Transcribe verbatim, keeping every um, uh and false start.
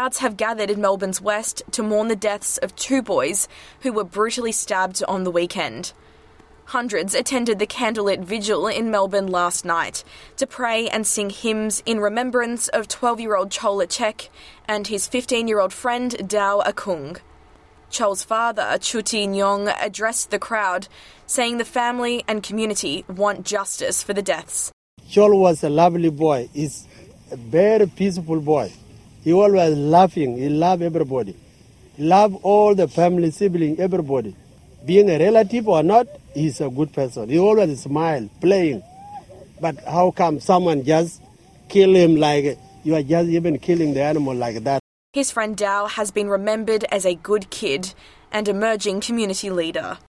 Crowds have gathered in Melbourne's west to mourn the deaths of two boys who were brutally stabbed on the weekend. Hundreds attended the candlelit vigil in Melbourne last night to pray and sing hymns in remembrance of twelve-year-old Chol Achek and his fifteen-year-old friend Dao Akung. Chol's father, Chuti Nyong, addressed the crowd, saying the family and community want justice for the deaths. Chol was a lovely boy. He's a very peaceful boy. He always laughing. He loved everybody. He loved all the family, siblings, everybody. Being a relative or not, he's a good person. He always smile, playing. But how come someone just kill him like you are just even killing the animal like that? His friend Dao has been remembered as a good kid and emerging community leader.